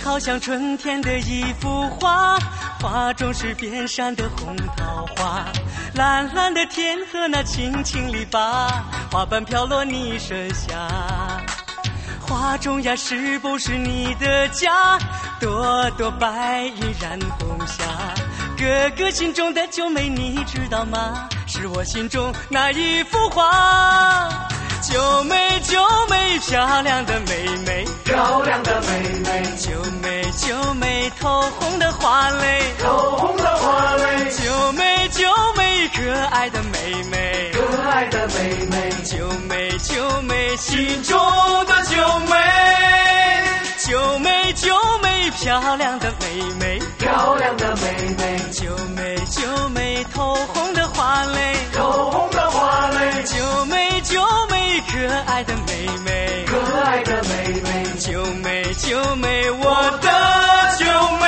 好像春天的一幅画，画中是遍山的红桃花，蓝蓝的天和那青青篱笆，花瓣飘落你身下。画中呀，是不是你的家？朵朵白云染红霞，哥哥心中的九妹你知道吗？是我心中那一幅画。九妹九妹，漂亮的妹妹， 漂亮的妹妹， 九妹九妹，透红的花蕾， 透红的花蕾， 九妹九妹，可爱的妹妹， 可爱的妹妹， 九妹九妹， 心中的九妹， 九妹九妹，漂亮的妹妹， 漂亮的妹妹， 九妹九妹，透红的花蕾， 透红的花蕾， 九妹九妹，可爱的妹妹， 可爱的妹妹， 九妹九妹，我的九妹。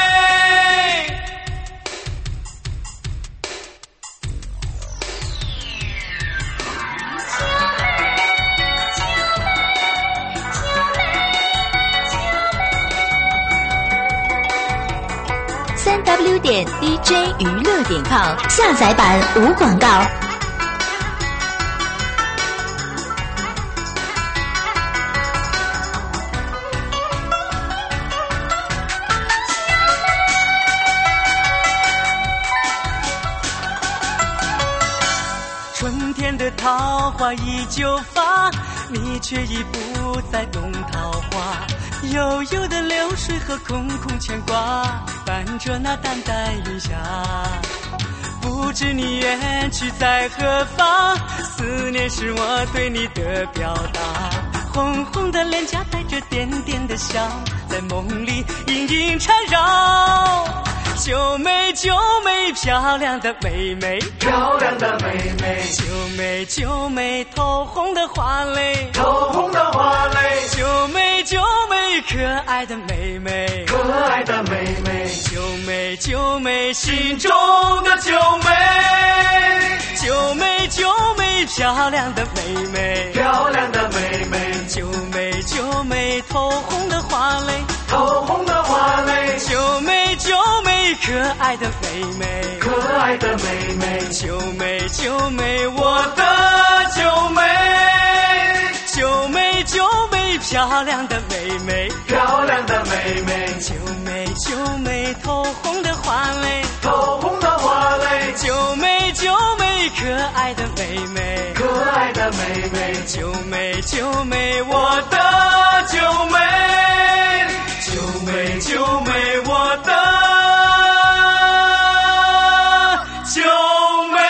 3w.dj 娱乐.com下载版无广告。 春天的桃花依旧发，你却已不再懂桃花。悠悠的流水和空空牵挂，伴着那淡淡云霞。不知你远去在何方，思念是我对你的表达。红红的脸颊带着点点的笑，在梦里隐隐缠绕。九妹九妹，漂亮的妹妹， 漂亮的妹妹， 九妹九妹，透红的花蕾， 透红的花蕾， 九妹九妹，可爱的妹妹， 可爱的妹妹， 九妹九妹， 心中的九妹， 九妹九妹，漂亮的妹妹， 漂亮的妹妹， 九妹九妹，透红的花蕾， 透红的花蕾， 九妹九妹，可爱的妹妹， 可爱的妹妹， 九妹九妹，我的九妹，九妹九妹，漂亮的妹妹， 漂亮的妹妹， 九妹九妹，透红的花蕾， 透红的花蕾， 九妹九妹，可爱的妹妹， 可爱的妹妹， 九妹九妹，我的九妹，九妹九妹，我的九妹。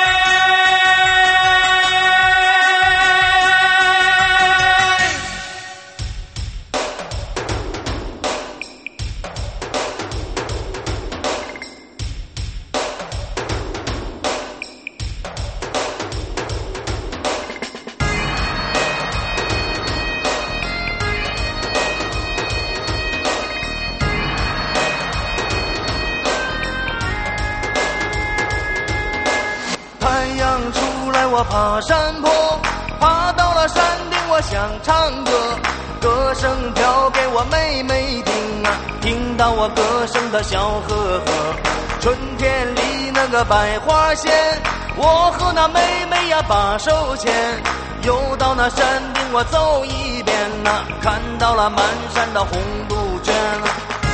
我爬山坡，爬到了山顶，我想唱歌，歌声飘给我妹妹听啊，听到我歌声的笑呵呵。春天里那个百花鲜，我和那妹妹呀把手牵，又到那山顶我走一遍啊，看到了满山的红杜鹃啊。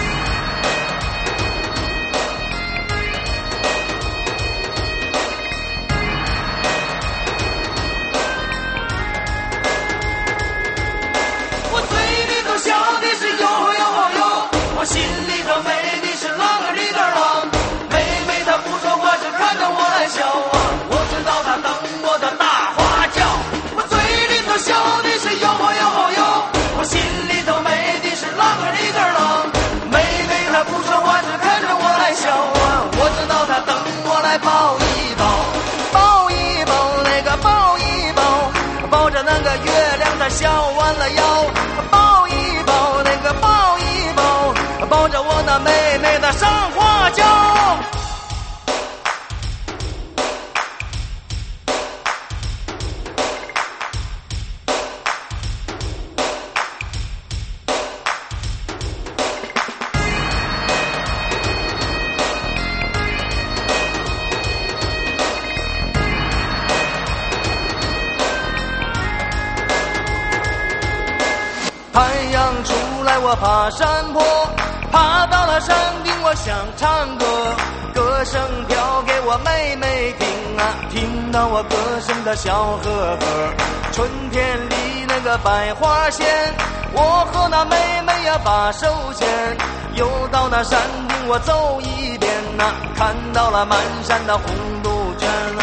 心里头美的是啷个里个啷，妹妹她不说话，只看着我来笑啊，我知道她等我的大花轿。我嘴里头笑的是哟吼哟吼哟，我心里头美的是啷个里个啷， 来我爬山坡，爬到了山顶我想唱歌，歌声飘给我妹妹听啊，听到我歌声的小河河。春天里那个百花鲜，我和那妹妹呀把手牵，又到那山顶我走一遍啊，看到了满山的红杜鹃啊。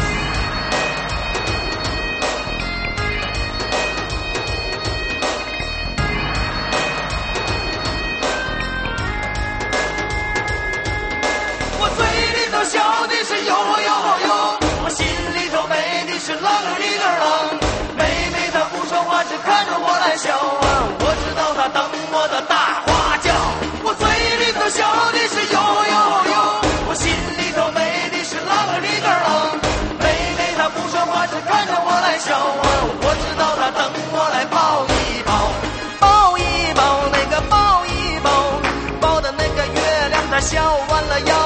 笑的是呦呦呦，我心里头美的是啷个里个啷。妹妹她不说话，只看着我来笑啊，我知道她等我的大花轿。我嘴里头笑的是呦呦呦，我心里头美的是啷个里个啷。妹妹她不说话，只看着我来笑啊，我知道她等我来抱一抱， 抱一抱那个抱一抱，抱的那个月亮它笑弯了腰。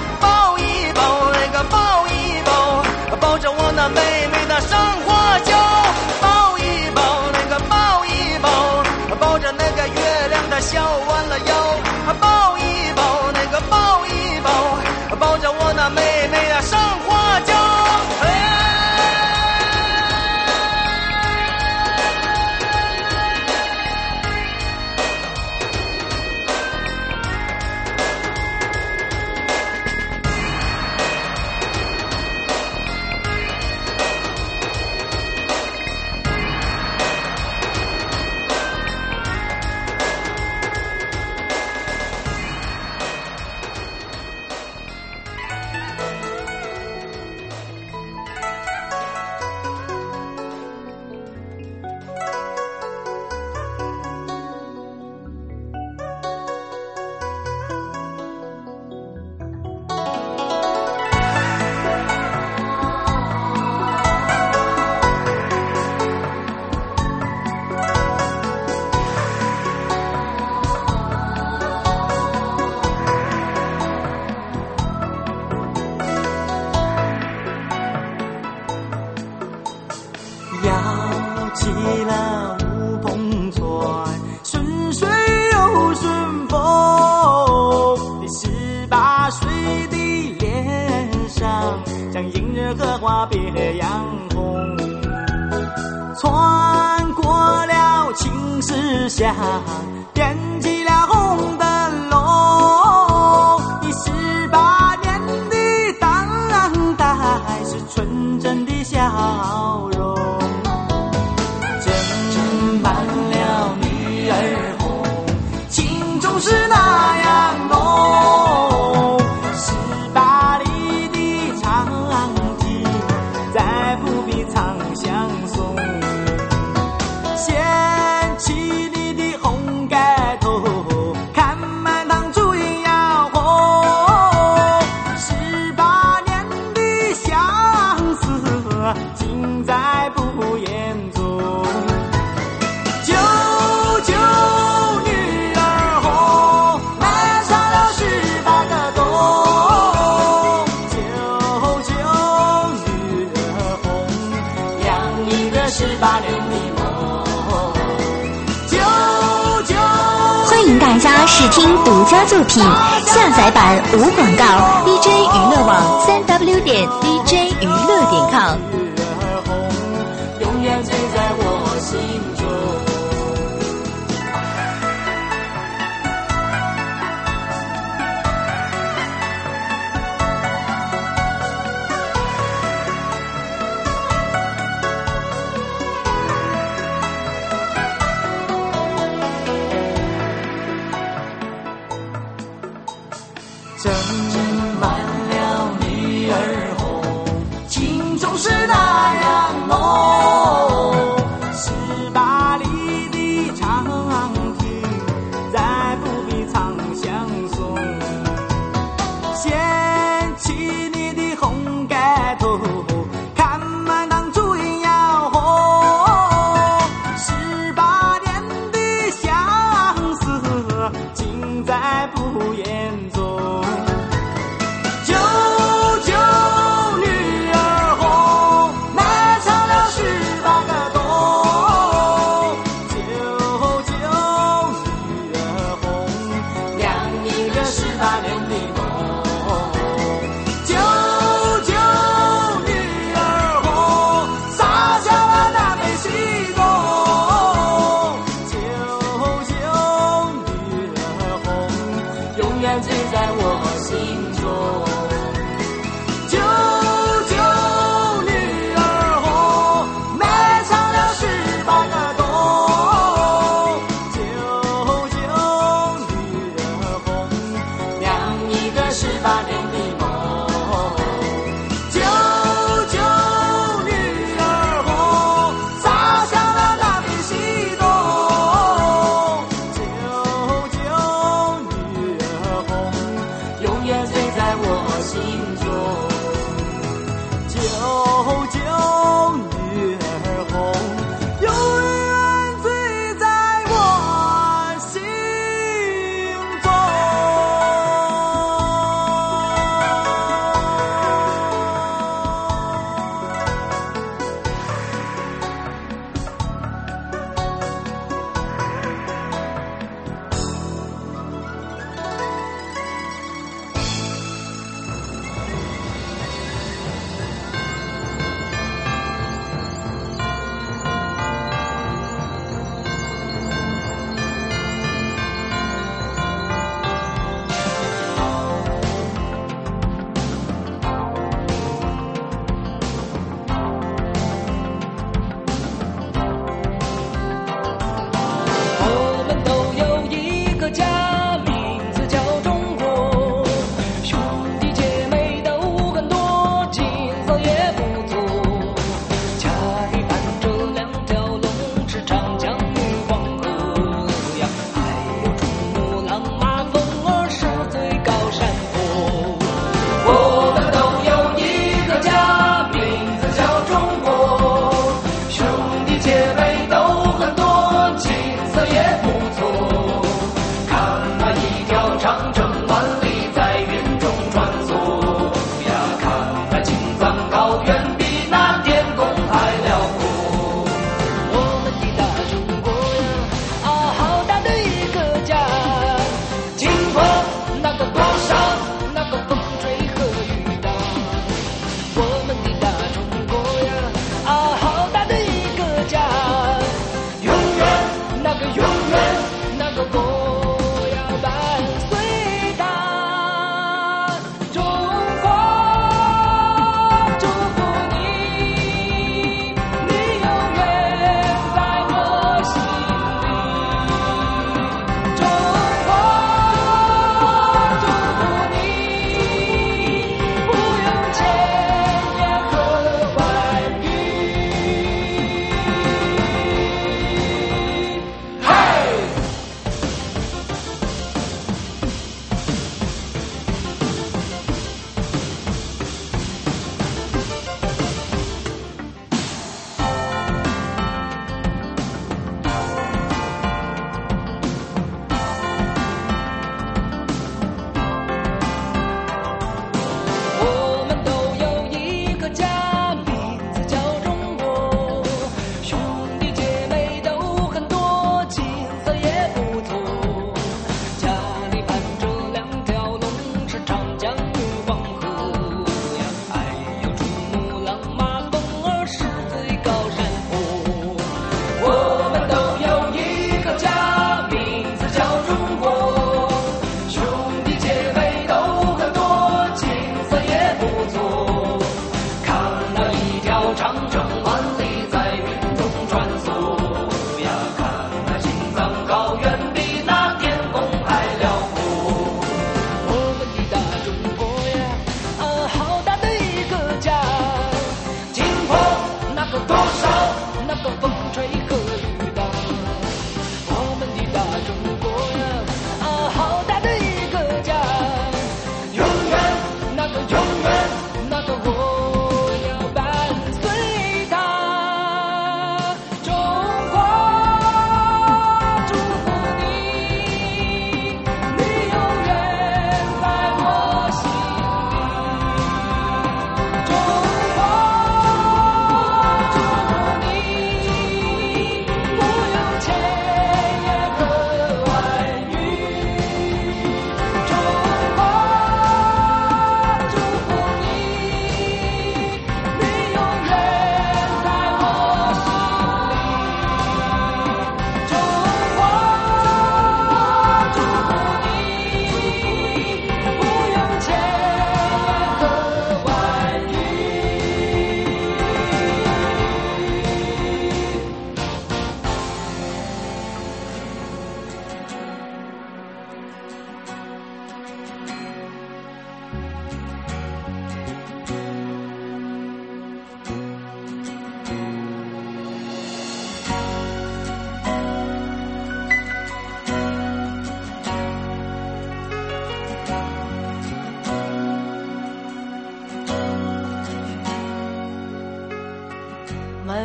抱着我那妹妹的上花轿，抱一抱那个抱一抱，抱着那个月亮的笑弯了腰，抱一抱那个抱一抱，抱着我那妹妹啊上花轿。 起了乌篷船，顺水又顺风。你18岁的脸上，像迎日荷花别样红。穿过了青石巷，点起了红灯笼。你18年的当代是纯真的笑容。是那样浓，18里的长亭，再不必长相送。掀起你的红盖头，看满堂烛影摇红。18年的相思，尽在不言中。 欢迎大家试听独家作品，下载版无广告 ，DJ 娱乐网3w.dj娱乐.com。 永远醉在我心中。斟满了女儿红，情总是那样浓。18里的长亭，再不必长相送。掀起你的红盖头，看满堂烛影摇红。18年的相思，尽在不言中。 远醉在我心中。 九九女儿红，埋藏了18个洞。九九女儿红， 亮一个18年的梦。 九九女儿红，洒向了那片西东。九九女儿红， 永远醉在我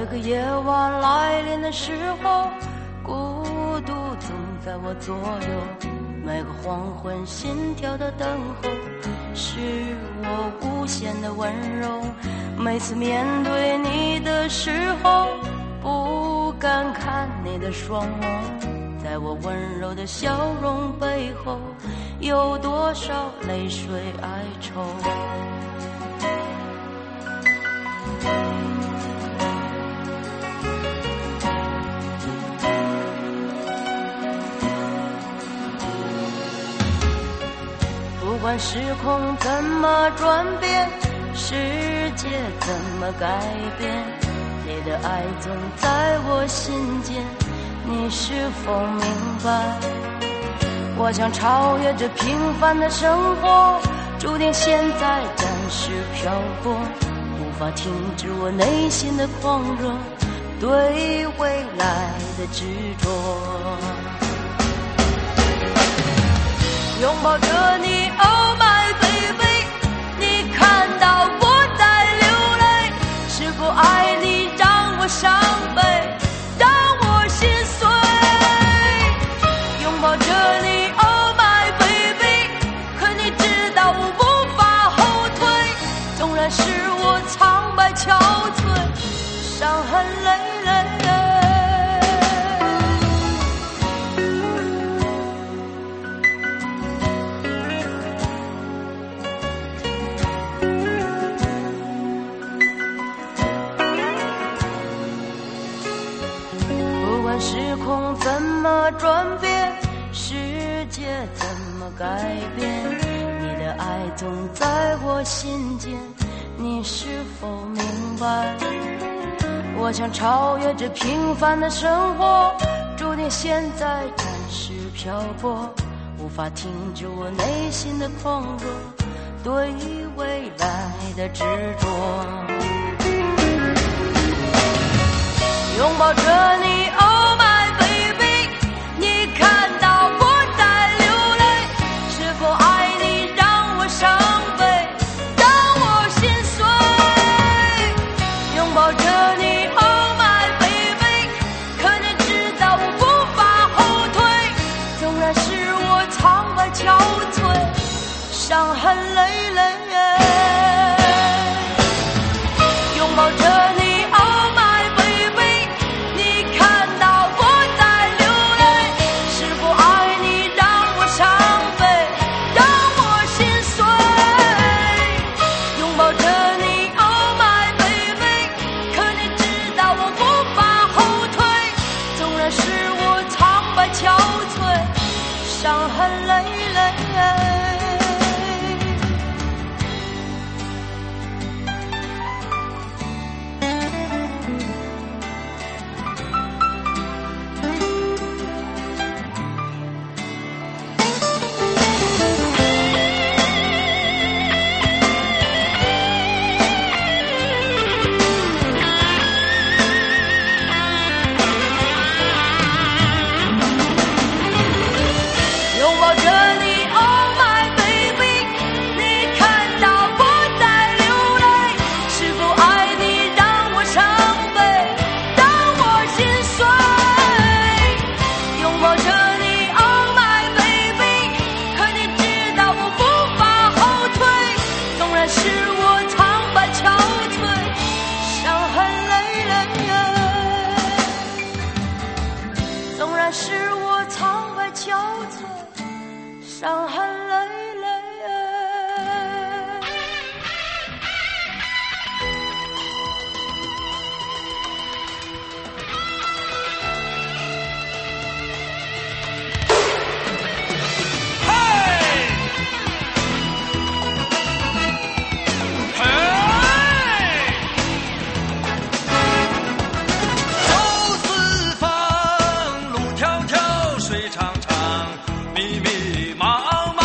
个夜晚来临的时候，孤独总在我左右，每个黄昏心跳的等候，是我无限的温柔。每次面对你的时候，不敢看你的双眸，在我温柔的笑容背后，有多少泪水哀愁。不管时空怎么转变，世界怎么改变，你的爱总在我心间，你是否明白？我想超越这平凡的生活，注定现在暂时漂泊，无法停止我内心的狂热，对未来的执着。拥抱着你 Oh my baby， 你看到我在流泪，是否爱你让我伤悲，让我心碎。拥抱着你 Oh my baby， 可你知道我无法后退，纵然是我苍白憔悴，伤痕累累。时空怎么转变，世界怎么改变，你的爱总在我心间，你是否明白？我想超越这平凡的生活，注定现在暂时漂泊，无法停止我内心的狂热，对未来的执着。拥抱着你 Oh my baby， 你看到我在流泪，是否爱你让我伤悲，让我心碎。拥抱着你 Oh my baby， 可你知道我无法后退，纵然是我苍白憔悴，伤痕累累。拥抱着你伤痕累累。是我苍白憔悴，伤痕累累。 密密麻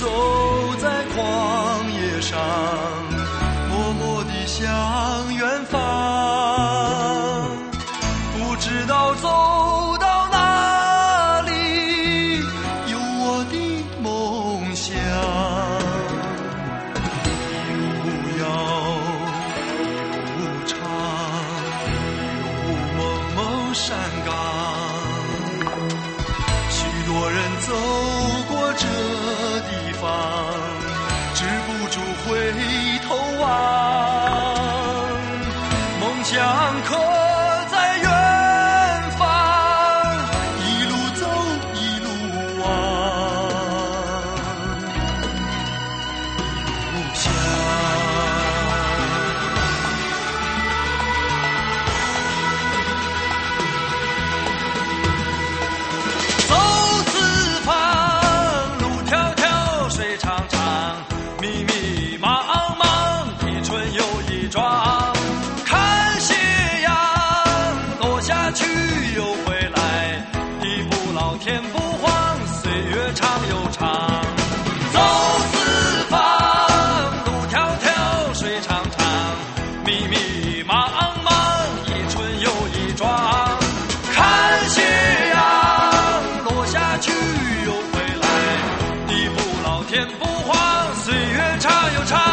走在旷野上，默默地向远方，不知道走到哪里，有我的梦想。一路遥，一路长，一路蒙蒙山岗，许多人走过这地方，止不住回头望，梦想刻在远方，一路走一路望，一路想。走四方，路迢迢，水长长，密密茫茫，一春又一庄。看斜阳落下去又回来，地不老天不荒，岁月长又长。走四方，路迢迢，水长长，密密茫茫，一春又一庄。看斜阳落下去又回来，地不老天不荒，岁月长又长。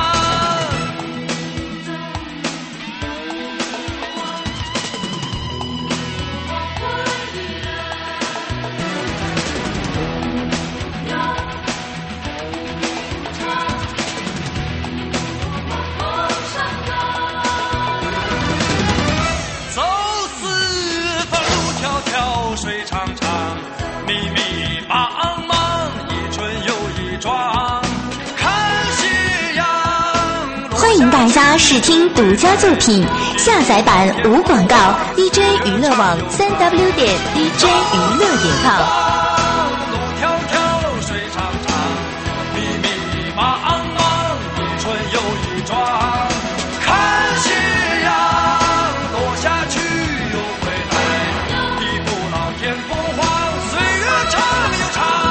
走四方，路迢迢，水长长，密密茫茫，一春又一庄。看斜阳落欢迎大家试听独家作品，下载版无广告 ，DJ 娱乐网3W.DJ 娱乐.com。 路迢迢，水长长，密密茫茫，一春又一庄。看斜阳落下去又回来，地不老天不荒，岁月长又长。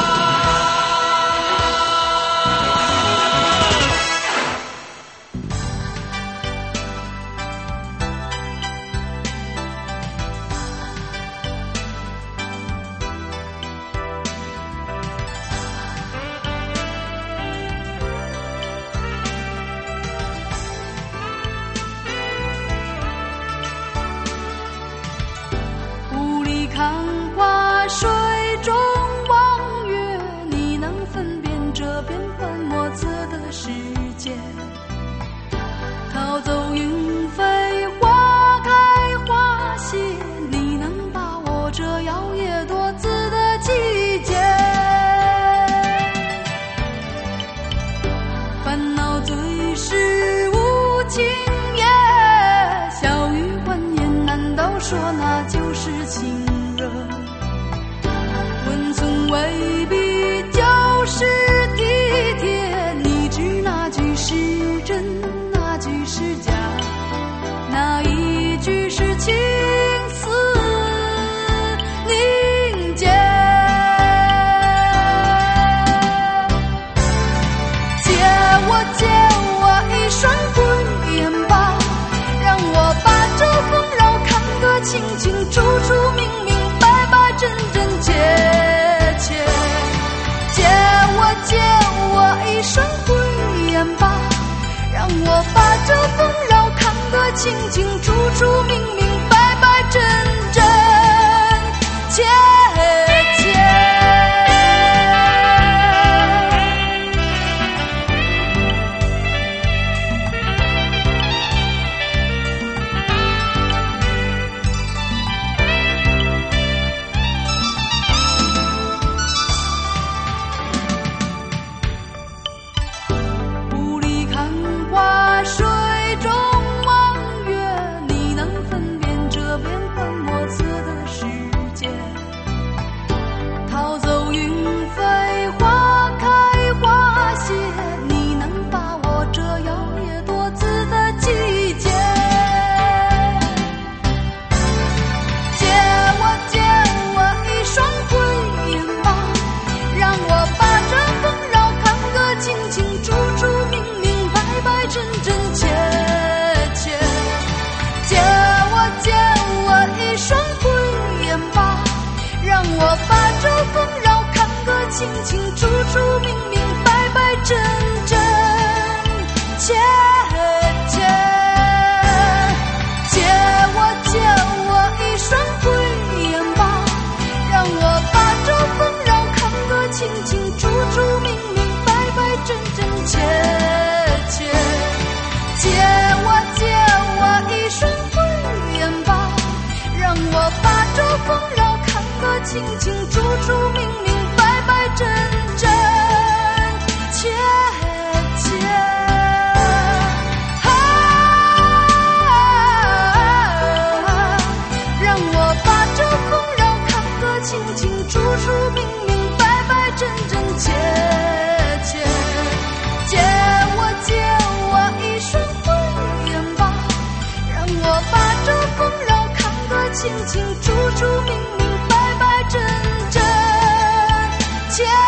雾里看花，水中望月，你能分辨这变幻莫测的世界？逃走云飞，花开花谢，你能把握这摇曳多姿的季节？烦恼最是无情也，笑语欢颜，难道说那就是情热？温存未必就是体贴，你知那句是真，那句是假，哪一句是情丝凝结？借我一双慧眼吧，让我把这纷扰看个清清楚楚，明明白白，真真切切。借我一双慧眼吧，让我把这纷扰看个清清楚楚，明明白白，真真切切。雾里看花，水中望月，你能分辨这变幻莫清清楚楚、明明白白、真真切切。借我一双慧眼吧，让我把这纷扰看个清清楚楚、明明白白、真真切切。借我一双慧眼吧，让我把这纷扰看个清清楚楚、明明白白、真真切切。让我把这纷扰看个清清楚楚、明明白白、真真切切。借我一双慧眼吧，让我把这纷扰看个清清楚楚、明明白白、真真切切。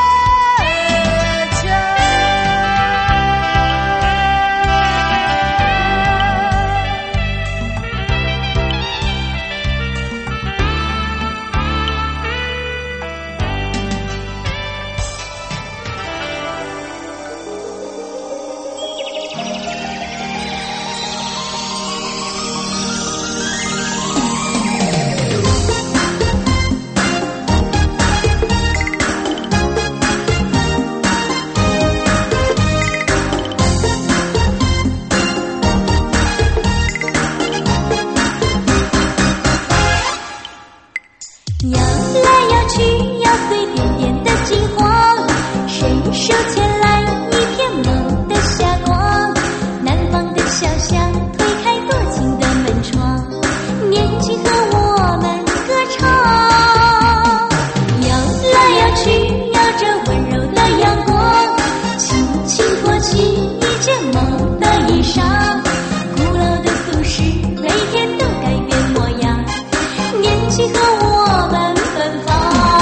摇来摇去，摇碎点点的金黄，伸手牵来一片梦的霞光。南方的小巷推开多情的门窗，年轻和我们歌唱。摇来摇去，摇着温柔的阳光，轻轻托起一件梦的衣裳。古老的都市每天都改变模样，年轻和我们奔放。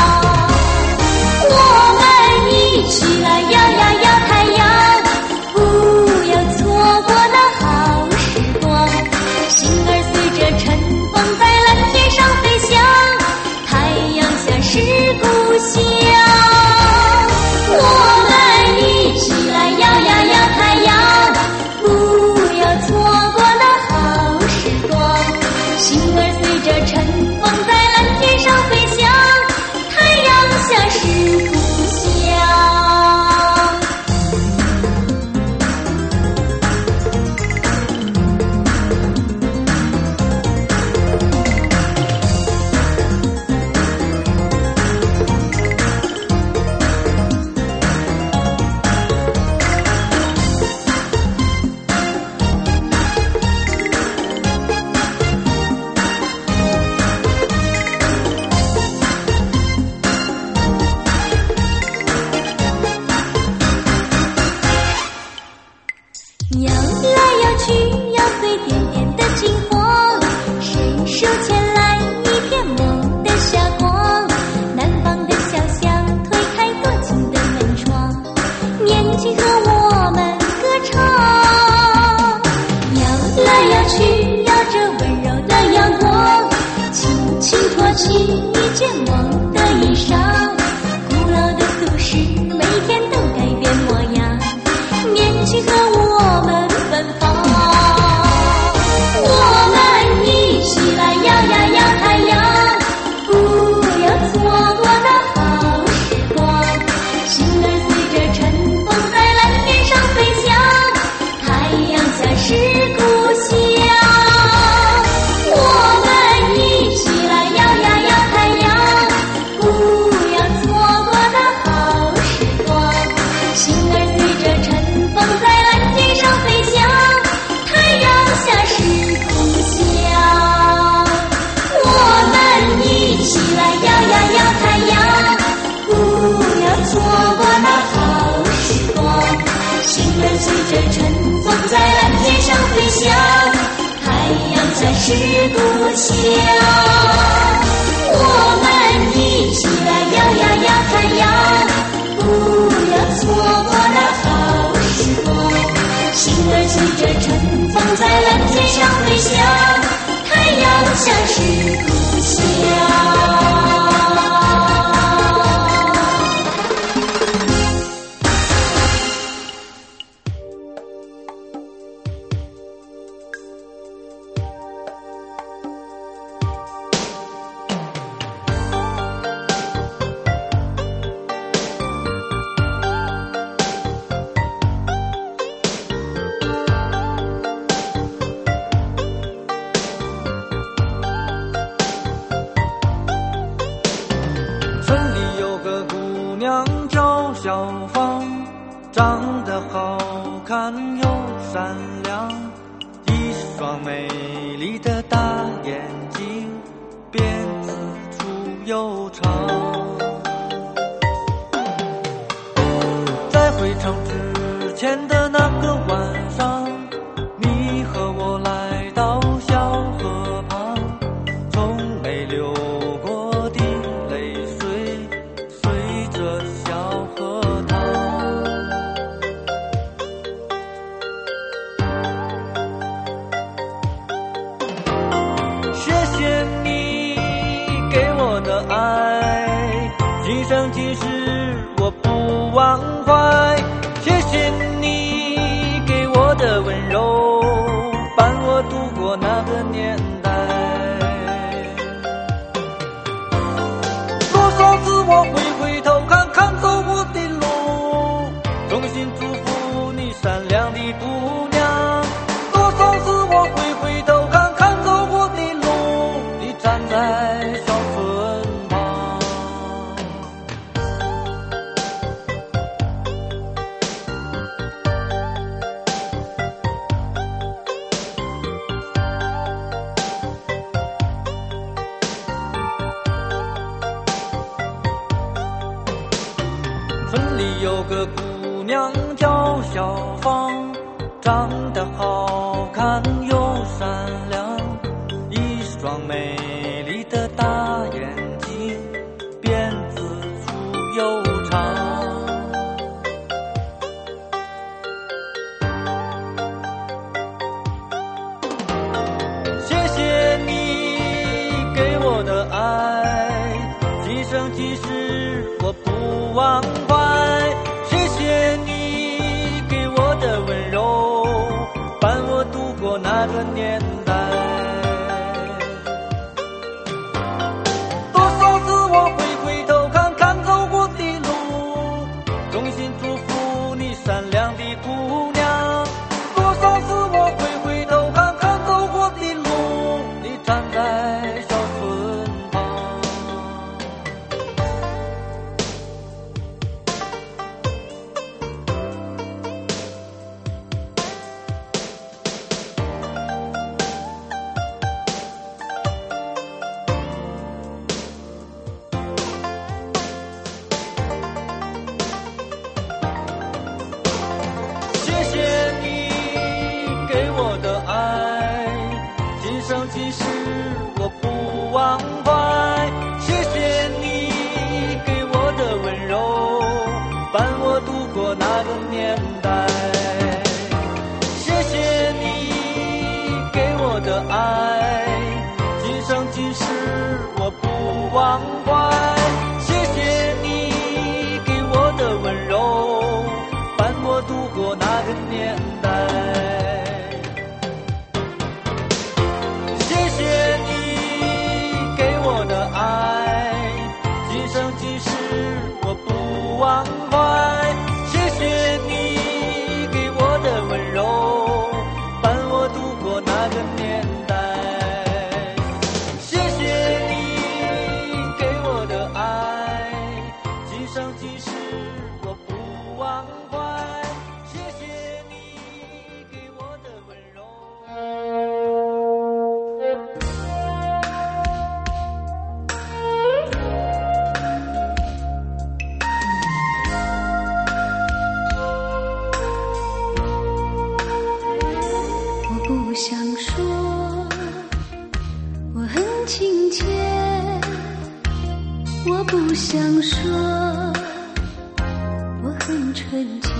我们一起来摇呀摇太阳，不要错过那好时光。心儿随着晨风在蓝天上飞翔，太阳下是故乡。我们一起来摇呀摇太阳，不要错过那好时光。心儿随着晨风在蓝天上飞翔，太阳下是故乡。摇来摇去，摇碎点点的金黄，伸手牵来一片梦的霞光。南方的小巷推开多情的门窗，年轻和我们歌唱。摇来摇去，摇着温柔的阳光，轻轻托起一件梦的衣裳。古老的都市每天都改变模样，年轻和我们奔放。我们一起来摇呀摇太阳，不要错过那好时光。心儿随着晨风在蓝天上飞翔，太阳下是故乡。我们一起来摇呀摇太阳，不要错过那好时光。心儿随着晨风在蓝天上飞翔，太阳下是故乡。我们一起来摇呀摇太阳，不要错过那好时光。心儿随着晨风在蓝天上飞翔，太阳下是故乡。我们一起来摇呀摇太阳，不要错过那好时光。心儿随着晨风在蓝天上飞翔，太阳下是故乡。 得好看又善良，一双美丽的大眼睛，辫子粗又长。在回城之前的那个晚上，你和我来到小河旁，从没流过的泪水随着小河淌。谢谢你给我的爱，今生今世我不忘怀。谢谢你给我的温柔，伴我度过那个年代。多少次我会回头看看走过的路，衷心祝福你善良的姑娘。多少次我会回头看看走过的路，你站在小村旁。村里有个姑娘叫小芳，长得好看又善良，一双美丽的大眼睛，辫子粗又长。谢谢你给我的爱，今生今世我不忘怀。谢谢你给我的温柔，伴我度过那个年代。多少次我会回头看看走过的路，衷心祝福你善良的姑娘。多少次我会回头看看走过的路，你站在小村旁。谢谢你给我的爱，今生今世我不忘怀。谢谢你给我的温柔，伴我度过那个年代。谢谢你给我的爱，今生今世我不忘怀。谢谢你给我的温柔，伴我度过那个年代。谢谢你给我的爱，今生今世我不忘怀。谢谢你给我的温柔，伴我度过那个年代。谢谢你给我的爱，今生今世我不忘怀。谢谢你给我的温柔。 我不想说我很亲切，我不想说我很纯洁，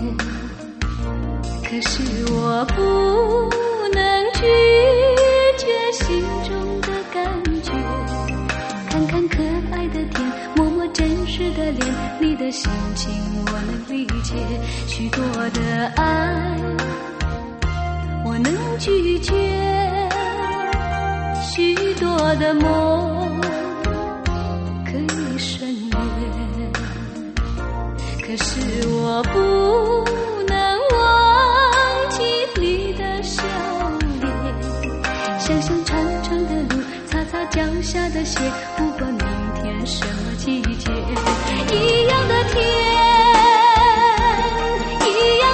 可是我不能拒绝心中的感觉。看看可爱的天，摸摸真实的脸，你的心情我能理解。许多的爱我能拒绝，许多的梦可以省略，可是我不能忘记你的笑脸。想想长长的路，擦擦脚下的鞋，不管明天什么季节，一样的天，一样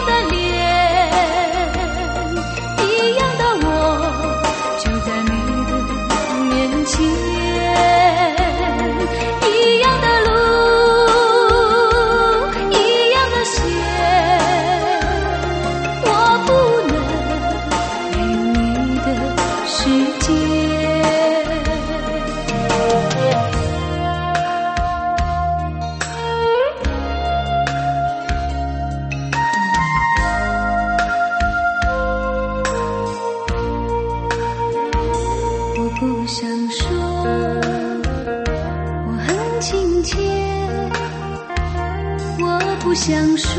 想说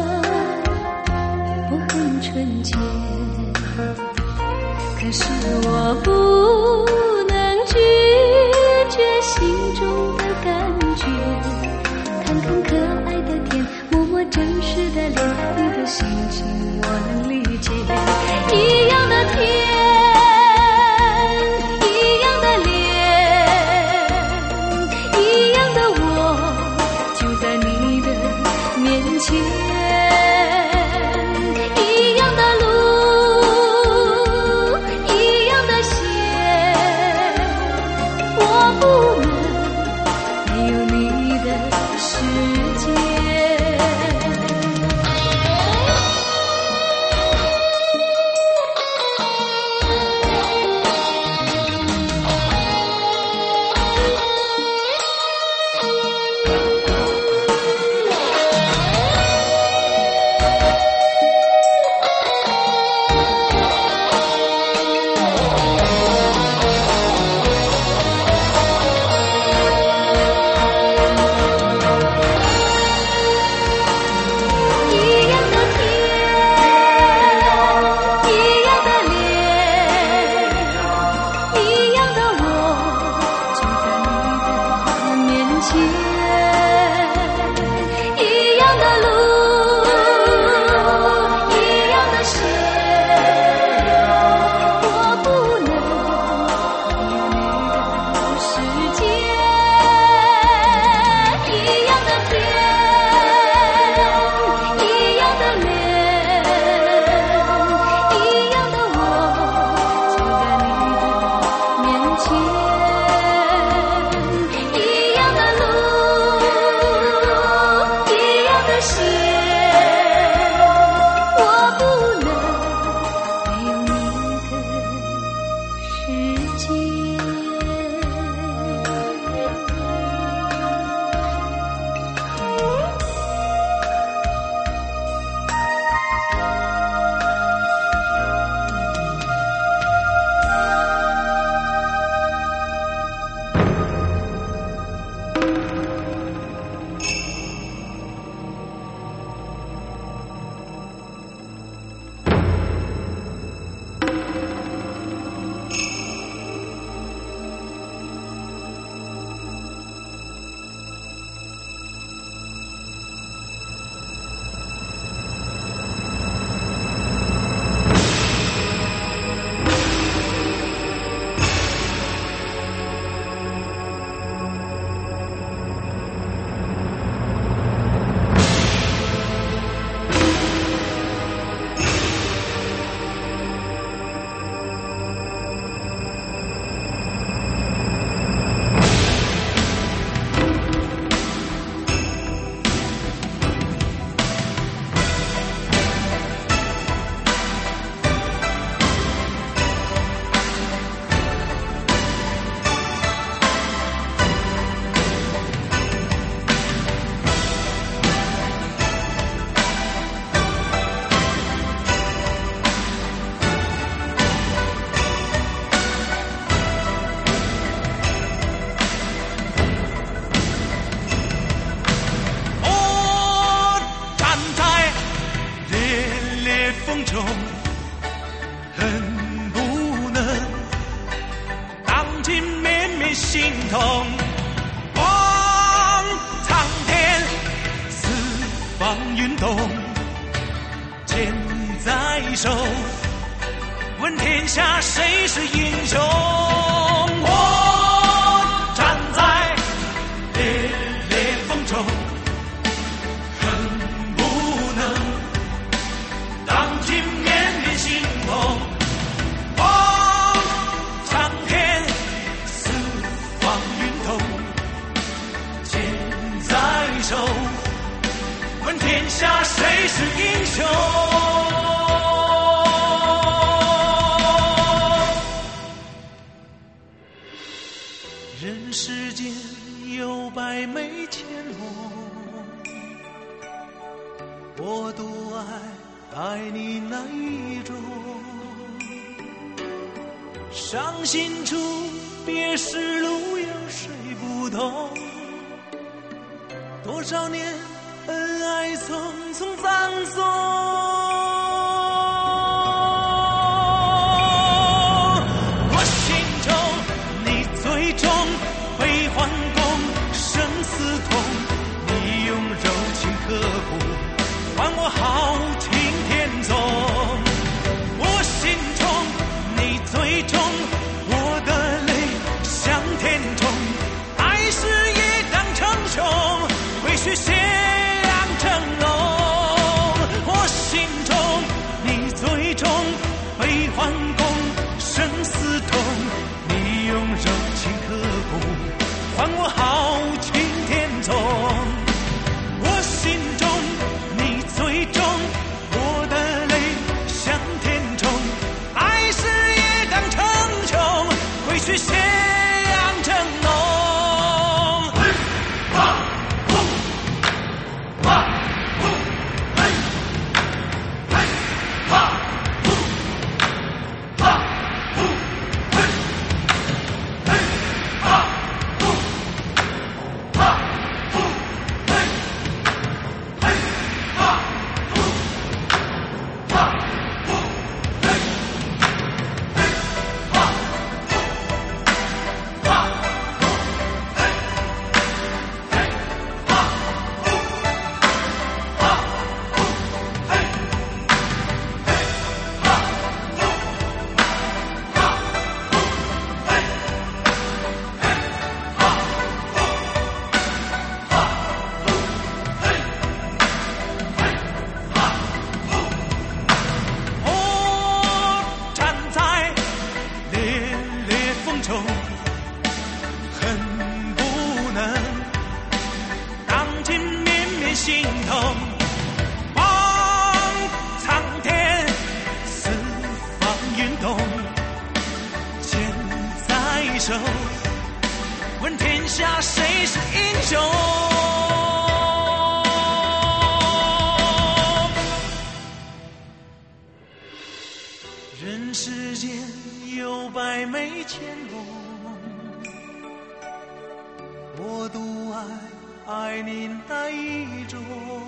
我很纯洁，可是我不能拒绝心中的感觉。看看可爱的天，摸摸真实的脸，你的心情我能理解。一样的天，一样的脸，一样的我，就在你的面前。一样的路，一样的线，我不能没有你的世界。 人世间有百媚千红，我独爱你那一种。伤心处别时路有谁不同？多少年恩爱匆匆葬送。我心中你最终悲欢共，生死痛，你用柔情刻骨换我豪情天纵。我心中你最终我的泪向天冲，爱是一荡成雄，会去血染成龙。我心中你最终悲欢共，生死痛，你用柔情刻骨换我豪情天纵。我心中你最终我的泪向天冲，爱是一荡成雄，会去血染成龙。问天下谁是英雄？人世间有百媚千红，我独爱你那一种。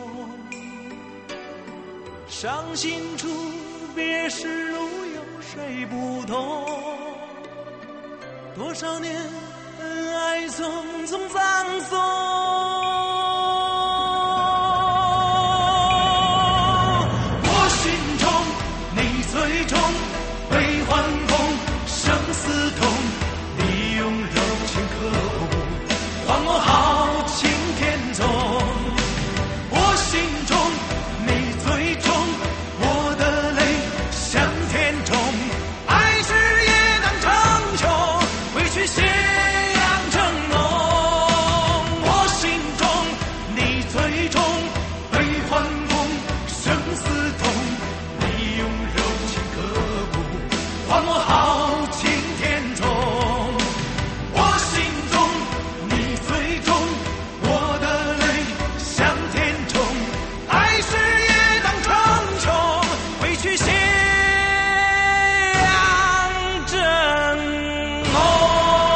伤心处别时路有谁不同？多少年恩爱匆匆葬送。我心中你最终悲欢共，生死痛，你用柔情刻骨换我豪情天纵。我心中你最终我的泪向天冲，爱是也能成就，会去血染成龙。我心中你最终悲欢共，生死痛，你用柔情刻骨换我豪情天纵。我心中你最终我的泪向天冲，爱是也当成就，会去血染成龙。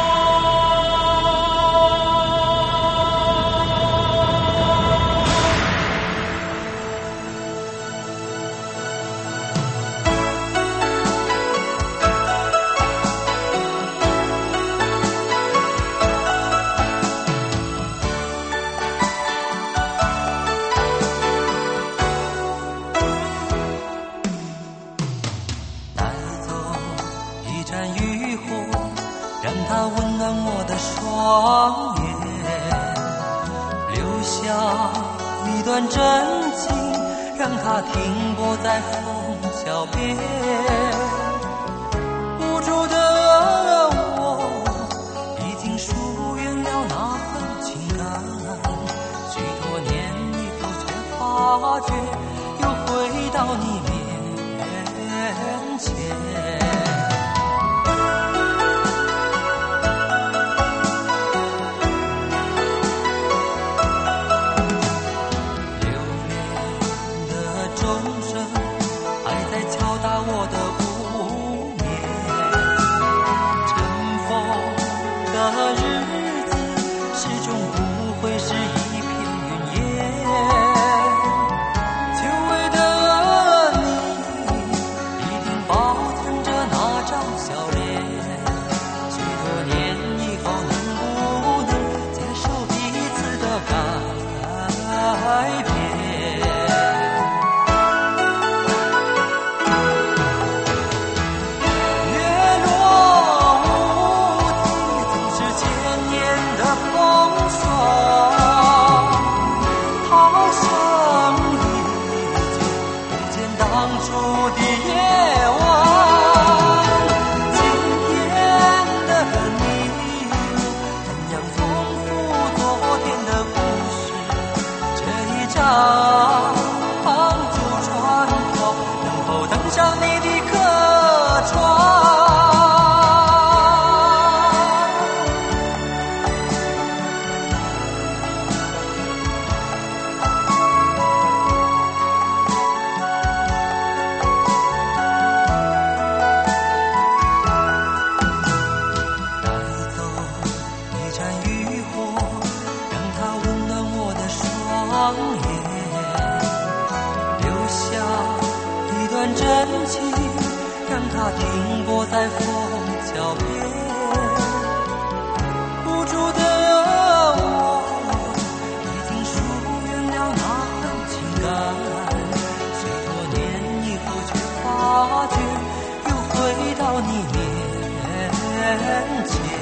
带走一盏渔火，让它温暖我的双眼，留下一段真情，让它停泊在枫桥边。无助的我已经疏远了那份情感，许多年以后才发觉又回到你面前。流年的钟声还在敲打我的无眠，尘封的日子始终不会是一片云烟。 登上你的客船。真情让它停泊在枫桥边，无助的我已经疏远了那情感，许多年以后却发觉又回到你面前。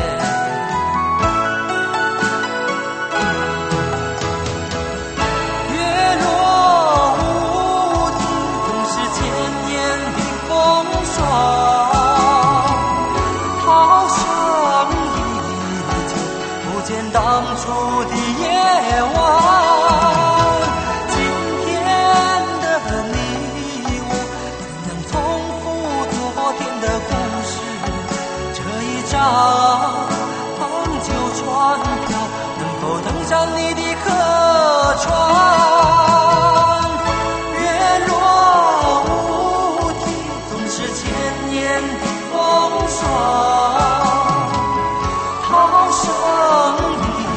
当初的夜晚，今天的你我怎样重复昨天的故事？这一张旧船票能否登上你的客船？月落乌啼，总是千年的风霜，涛声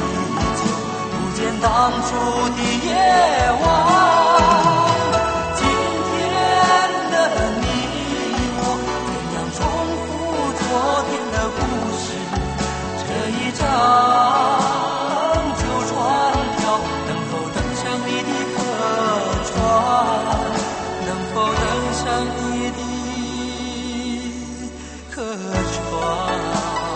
当初的夜晚，今天的你我怎样重复昨天的故事？这一张旧船票能否登上你的客船？能否登上你的客船？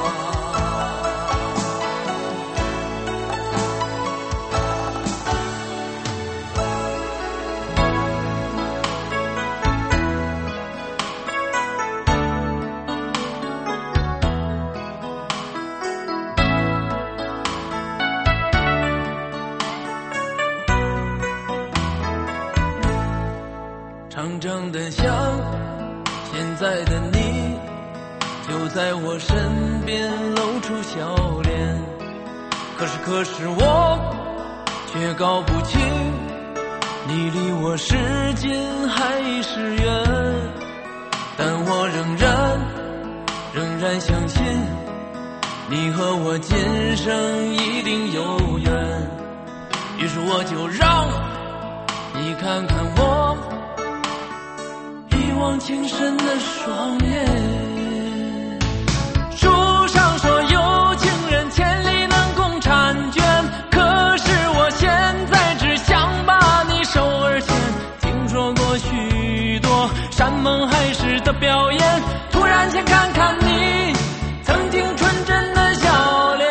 长长的想，现在的你就在我身边露出笑脸，可是我却搞不清你离我是近还是远，但我仍然相信你和我今生一定有缘，于是我就让你看看我一往情深的双眼。书上说有情人千里能共婵娟，可是我现在只想把你手儿牵。听说过许多山盟海誓的表演，突然间看看你曾经纯真的笑脸。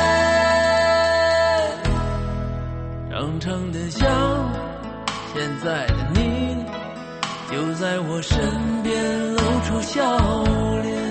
长长的想，现在的你就在我身边露出笑脸。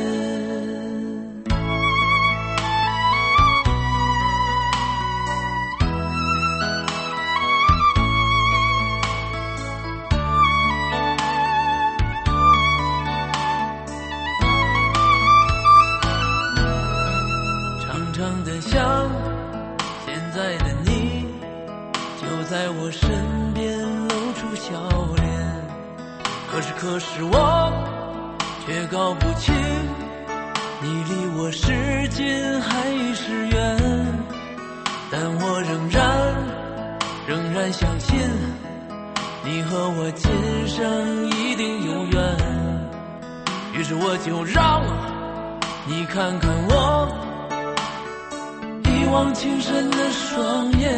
长长的想，现在的你就在我身边露出笑脸。可是我却搞不清你离我是近还是远，但我仍然相信你和我今生一定有缘，于是我就让你看看我一往情深的双眼。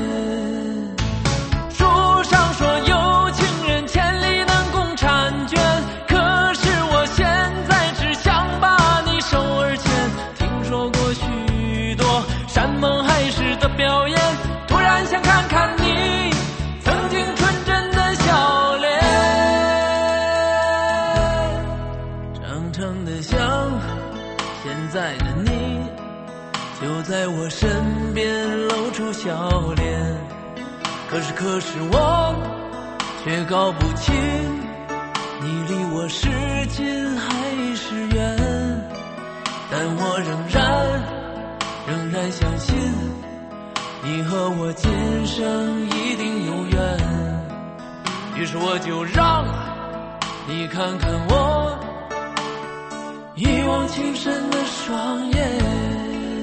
书上说有情人千里能共婵娟，可是我现在只想把你手儿牵。听说过许多山盟海誓的表演，突然想看看你曾经纯真的笑脸。长长的想，现在的你就在我身边露出笑脸。可是我却搞不清你你离我是近还是远？但我仍然相信，你和我今生一定有缘。于是我就让你看看我一往情深的双眼。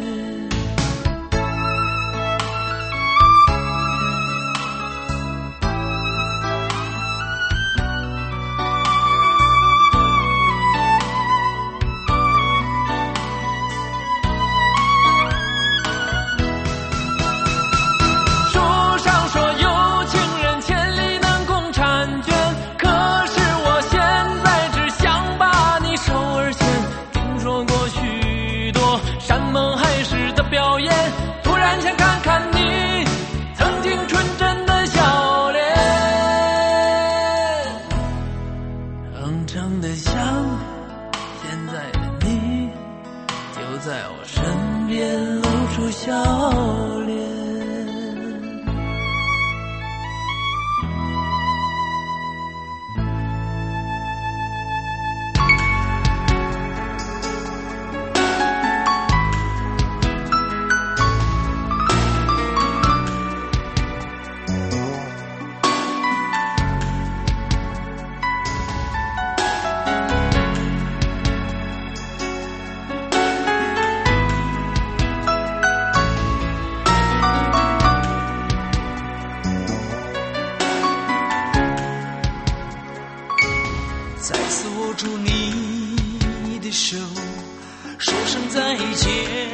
再次握住你的手，说声再见。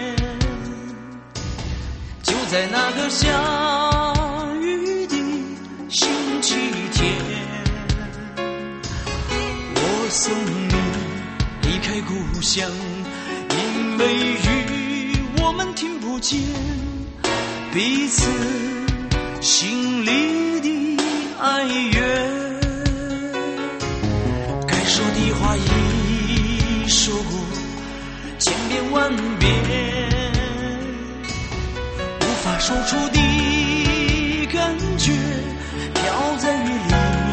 就在那个下雨的星期天，我送你离开故乡，因为雨我们听不见彼此心里的哀怨。说的话已说过千遍万遍，无法说出的感觉飘在雨里。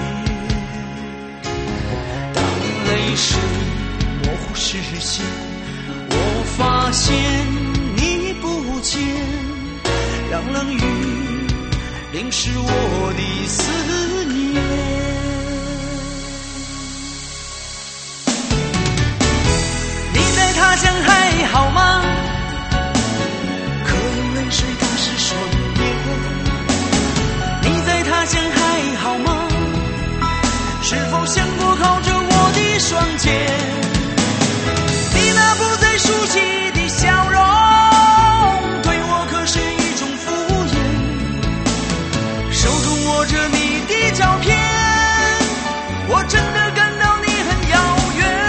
当泪水模糊视线，我发现你不见，让冷雨淋湿我的思念。他乡还好吗？可有泪水打湿双眼。你在他乡还好吗？是否想过靠着我的双肩？你那不再熟悉的笑容，对我可是一种敷衍。手中握着你的照片，我真的感到你很遥远。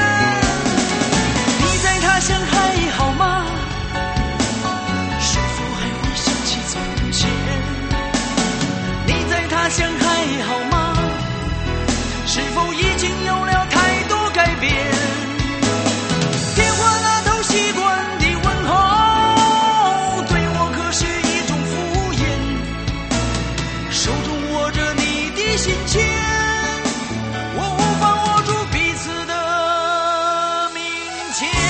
他乡还好吗？是否还会想起从前？你在他乡还好吗？是否已经有了太多改变？电话那头习惯的问候，对我可是一种敷衍。手中握着你的信签，我无法握住彼此的明天。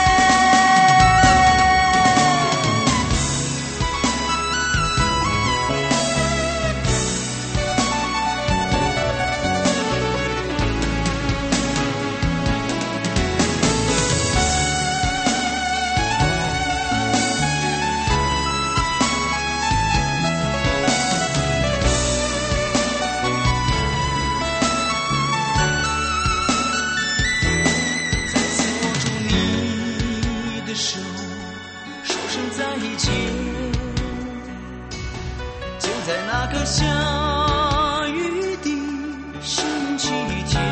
下雨的星期天，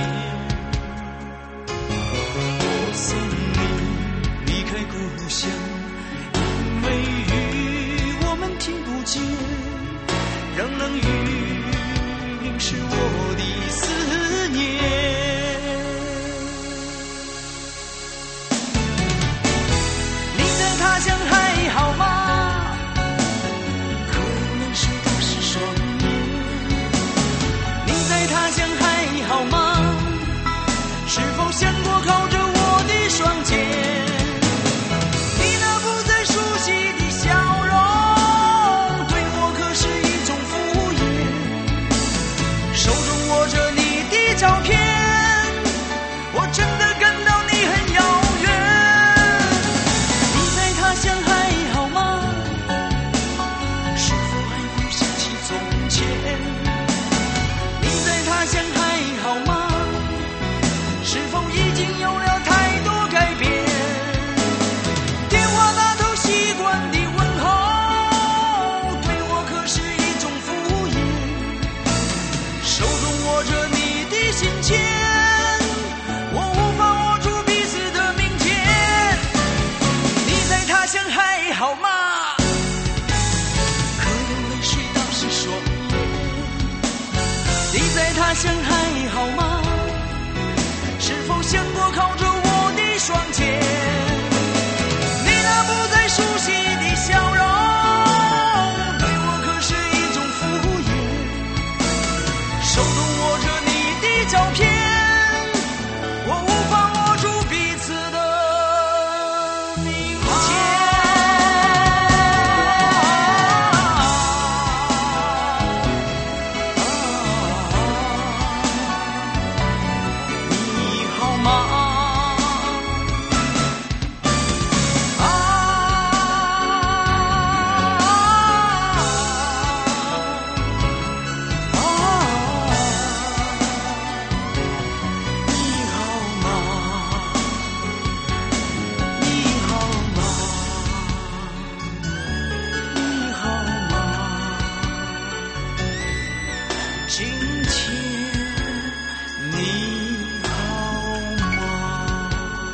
我送你离开故乡，因为雨我们听不见，让冷雨淋湿我的思念。你在他乡还好吗？他乡还好吗？ 经有了太多改变。电话那头习惯的问候，对我可是一种敷衍。手中握着你的信笺，我无法握住彼此的明天。你在他乡还好吗？可有泪水倒是双眼。你在他乡还好吗？是否想过靠着我的双肩？你那不再熟悉的笑容，对我可是一种敷衍。手中握着你的照片，我无法握住彼此的明天。你好吗？今天你好吗？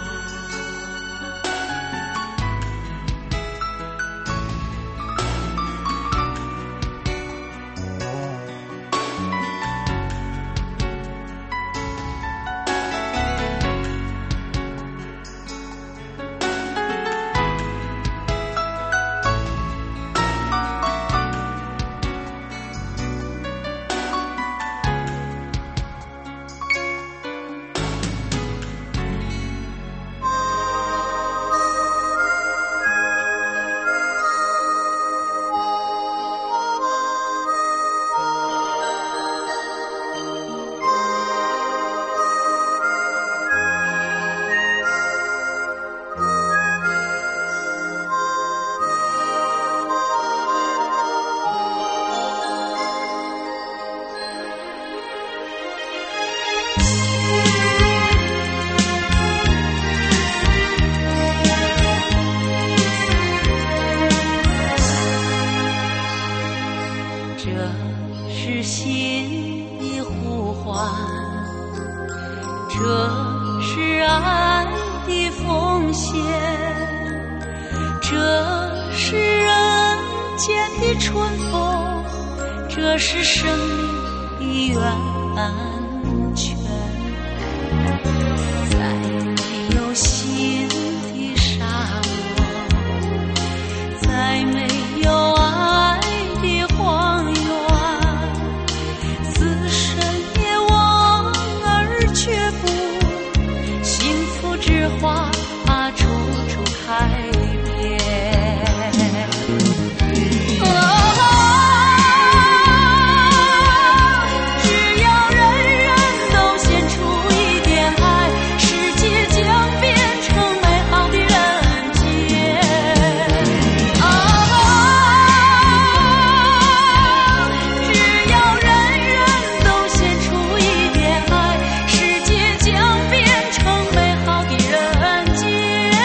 这是心的呼唤，这是爱的奉献，这是人间的春风，这是生命的源泉。再没有新的沙漠，再没有爱的荒原，此生也望而却步，幸福之花处处开遍。只要人人都献出一点爱，世界将变成美好的人间。只要人人都献出一点爱，世界将变成美好的人间。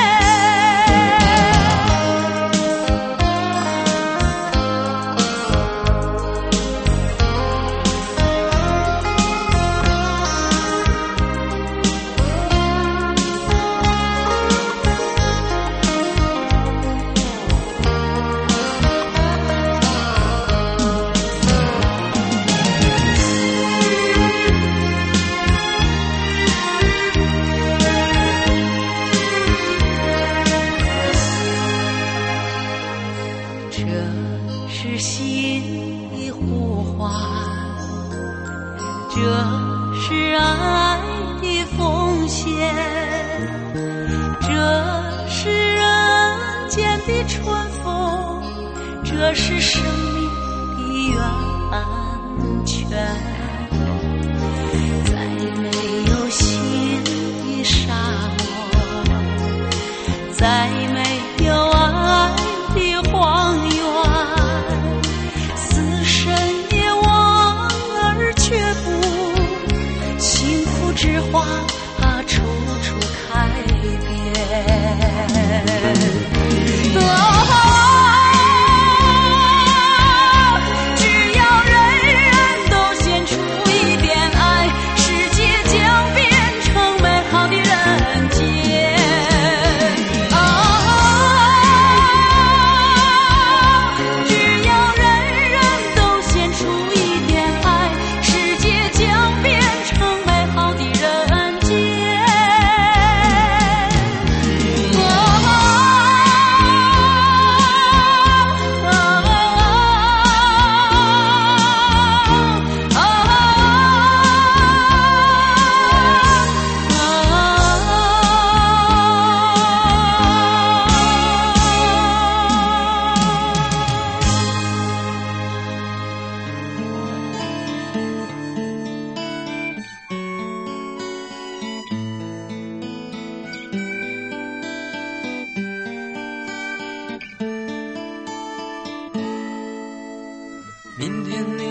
这是心的呼唤，这是爱的奉献，这是人间的春风，这是生命的源泉。再没有新的沙漠，再没有爱的荒原，死神也望而却步，幸福之花处处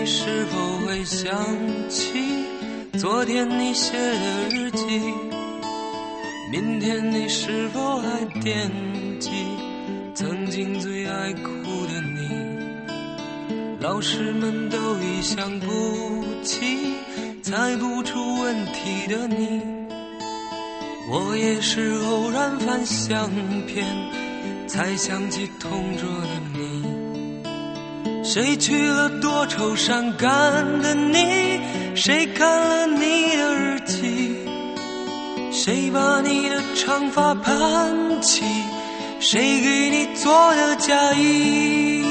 是否会想起昨天你写的日记？明天你是否还惦记曾经最爱哭的你？老师们都已想不起猜不出问题的你，我也是偶然翻相片才想起同桌的你。谁去了多愁善感的你？谁看了你的日记？谁把你的长发盘起？谁给你做的嫁衣？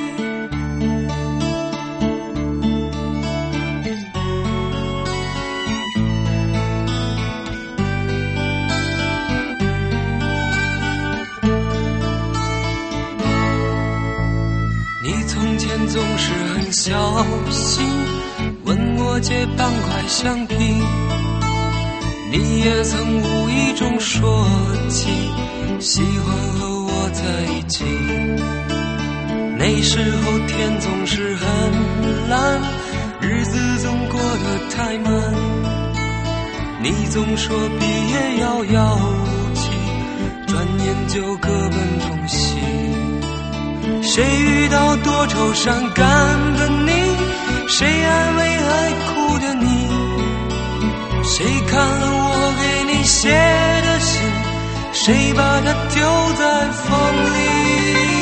总是很小心问我借半块橡皮，你也曾无意中说起喜欢和我在一起。那时候天总是很蓝，日子总过得太慢，你总说毕业遥遥无期，转眼就各奔东西。谁遇到多愁善感的你？谁安慰爱哭的你？谁看了我给你写的信？谁把它丢在风里？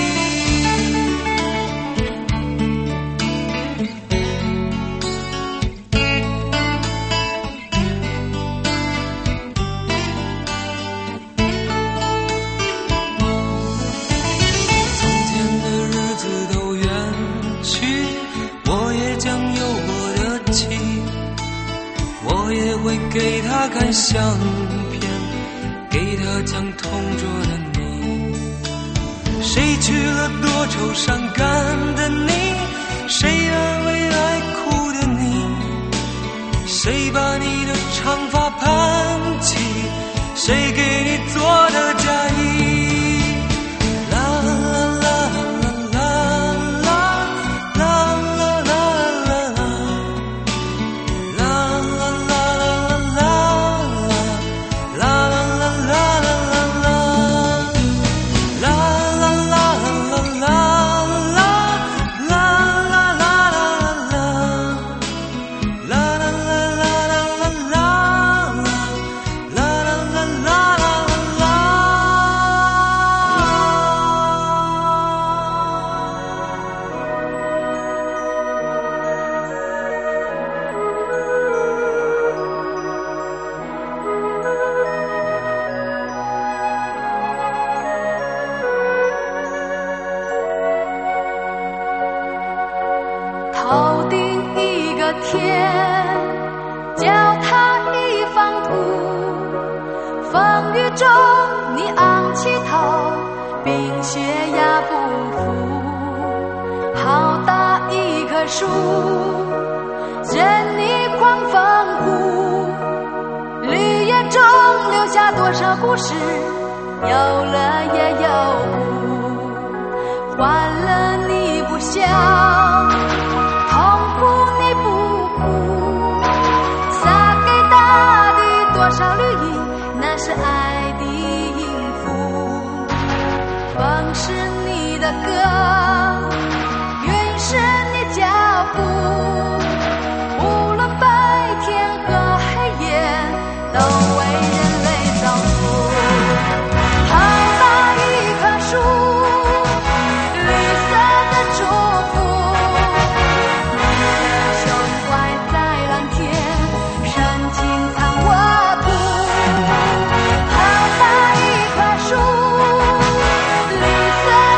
给他看相片，给他讲同桌的你。谁去了多愁善感的你？谁安慰爱哭的你？谁把你的长发盘起？谁给你做的嫁衣？ 头顶一个天，脚踏一方土，风雨中你昂起头，冰雪压不服。好大一棵树，任你狂风呼，绿叶中留下多少故事，有了也有苦，欢乐你不笑，痛苦你不哭，洒给大地多少绿意，那是爱的音符。风是你的歌，云是你脚步，无论白天和黑夜，都为人类造福。好大一棵树，绿色的祝福，胸怀在蓝天，深情藏沃土。好大一棵树，绿色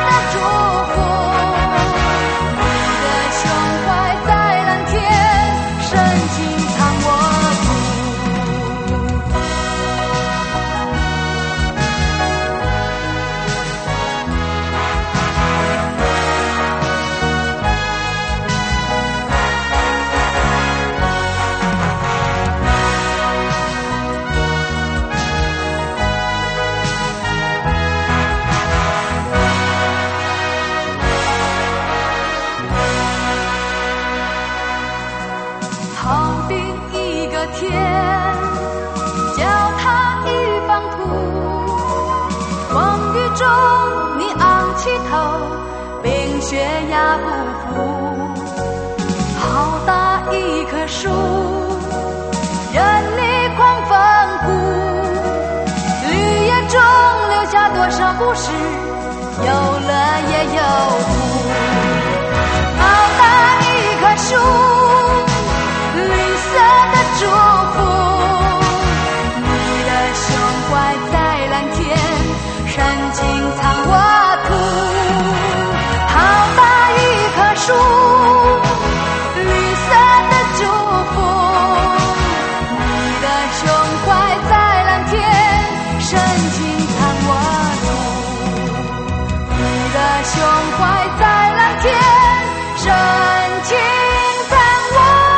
中你昂起头，冰雪压不服。好大一棵树，任你狂风呼，绿叶中留下多少故事，有乐也有苦。好大一棵树，绿色的祝福，你的胸怀在蓝天，深情藏我土。好大一棵树，绿色的祝福，你的胸怀在蓝天，深情藏我土。你的胸怀在蓝天，深情藏我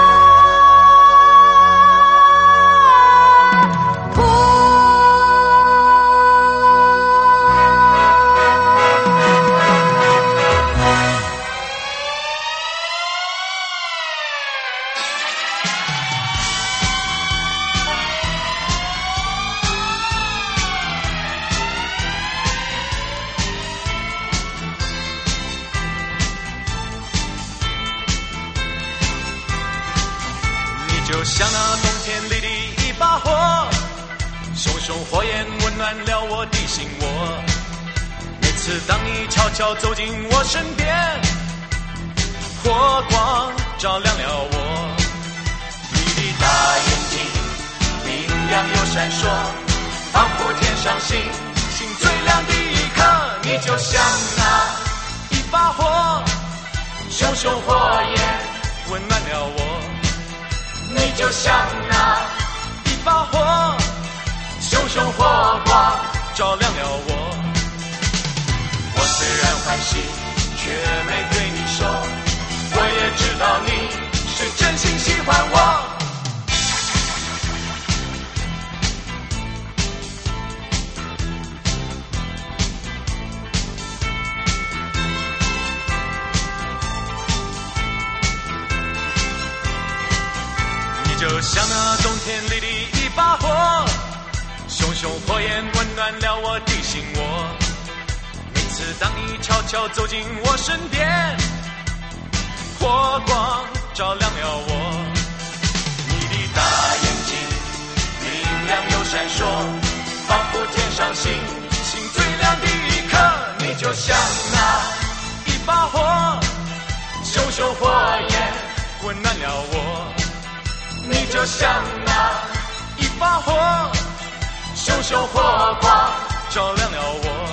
就像那冬天里的一把火，熊熊火焰温暖了我的心窝。每次当你悄悄走进我身边，火光照亮了我。你的大眼睛明亮又闪烁，仿佛天上星星最亮的一刻。你就像那一把火，熊熊火焰温暖了我。你就像那一把火，熊熊火光照亮了我。我虽然欢喜，却没对你说，我也知道你是真心喜欢我。就像那冬天里的一把火，熊熊火焰温暖了我的心窝。每次当你悄悄走进我身边，火光照亮了我。你的大眼睛明亮又闪烁，仿佛天上星星最亮的一刻。你就像那一把火，熊熊火焰温暖了我。你就像那一把火，熊熊火光照亮了我。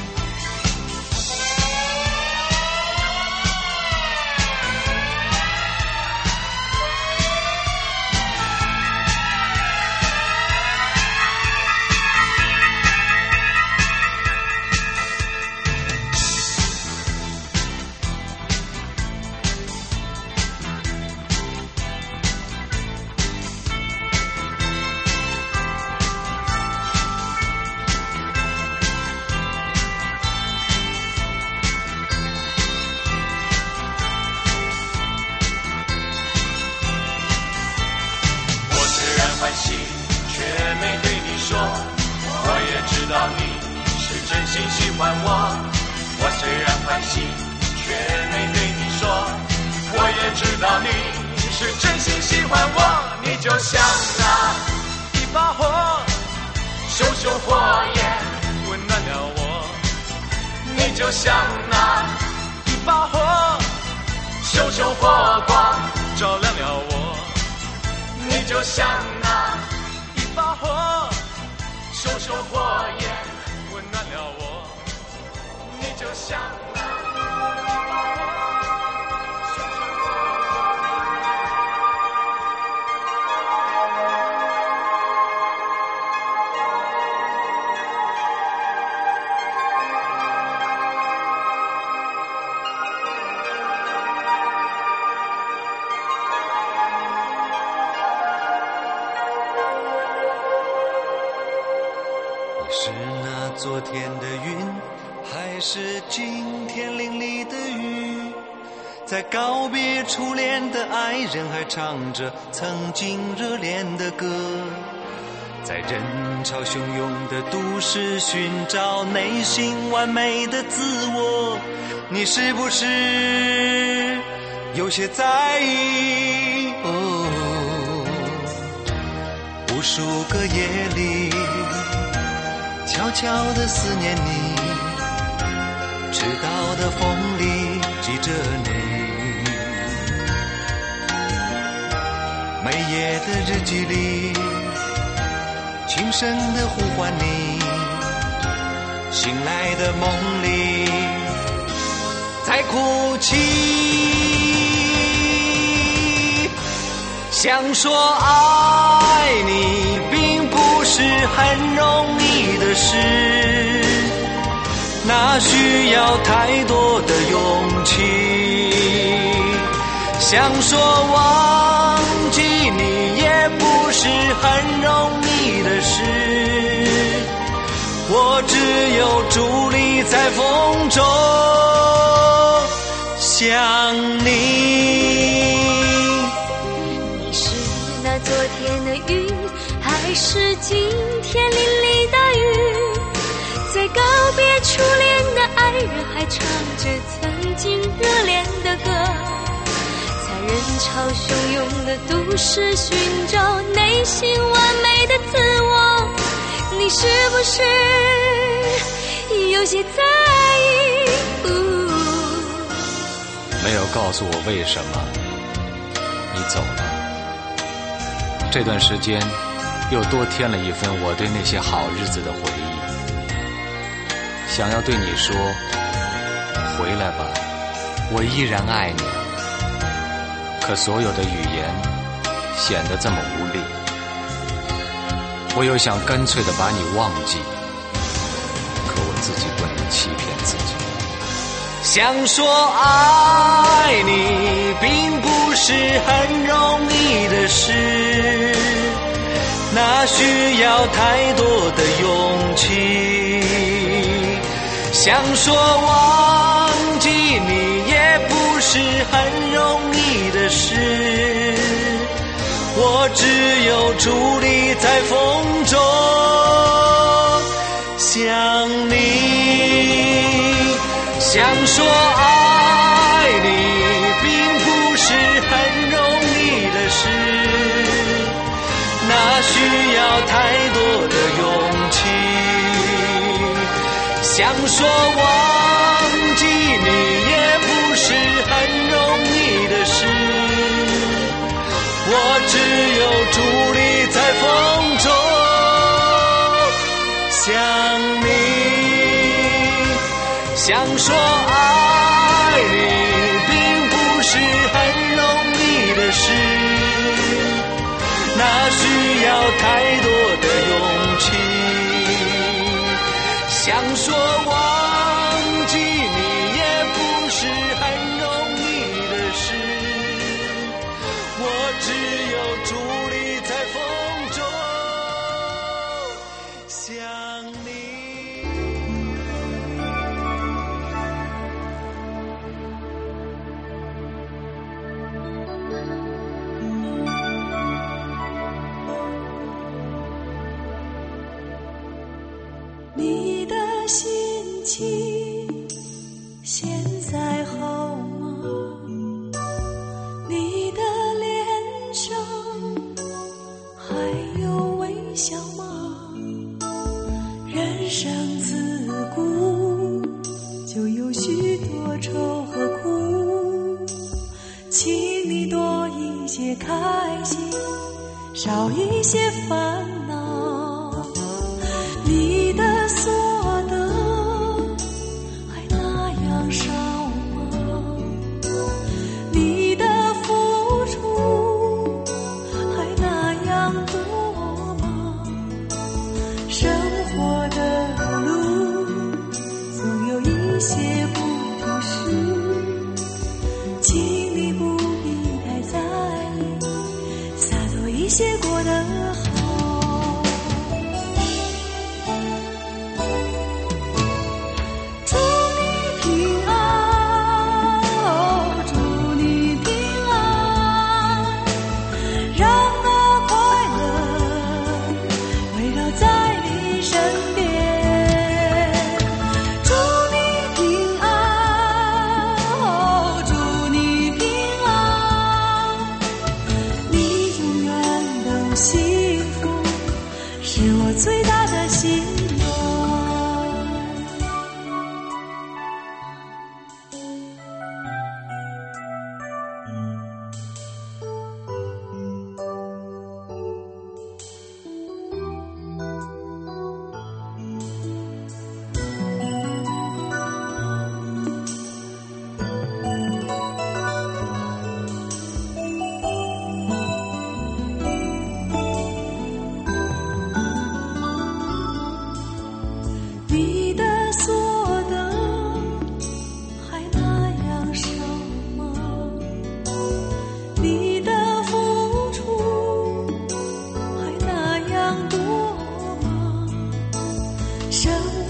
我虽然欢喜，却没对你说，我也知道你是真心喜欢我。你就像那一把火，熊熊火焰温暖了我。你就像那一把火，熊熊火光照亮了我。你就像那一把火，熊熊火焰温暖了我。你就像那你是那昨天的云，还是今天淋漓的雨？在告别初恋的爱人，还唱着曾经热恋的歌。 在人潮汹涌的都市寻找内心完美的自我，你是不是有些在意？无数个夜里悄悄地思念你，迟到的风里记着你，每夜的日记里轻声地呼唤你，醒来的梦里在哭泣，想说爱你并不是很容易的事，那需要太多的勇气，想说忘记你也不是很容易的事，我只有伫立在风中想你。 你是那昨天的云，还是今天淋漓大雨？在告别初恋的爱人，还唱着曾经热恋的歌，在人潮汹涌的都市寻找内心完美的自我，你是不是有些在意？ 没有告诉我为什么你走了，这段时间又多添了一份我对那些好日子的回忆，想要对你说回来吧，我依然爱你，可所有的语言显得这么无力，我又想干脆地把你忘记，可我自己不能欺骗自己，想说爱你并不是很容易的事，那需要太多的勇气，想说忘记你也不是很容易的事，我只有伫立在风中想你，想说爱你并不是很容易的事，那需要太多的勇气，想说忘记你也不是很容易的事，我只有伫立在风中想你，想说爱你并不是很容易的事，那需要太多的勇气，想说忘记你也不是很容易的事，我只有伫立在风中想你。 你的心情现在好吗？你的脸上还有微笑吗？人生自古就有许多愁和苦，请你多一些开心，少一些烦恼。你的所得还那样少吗？你的付出还那样多吗？生活的路总有一些不同时，请你不必太在意，洒脱一些过得好。 你的所得还那样少吗？你的付出还那样多吗？生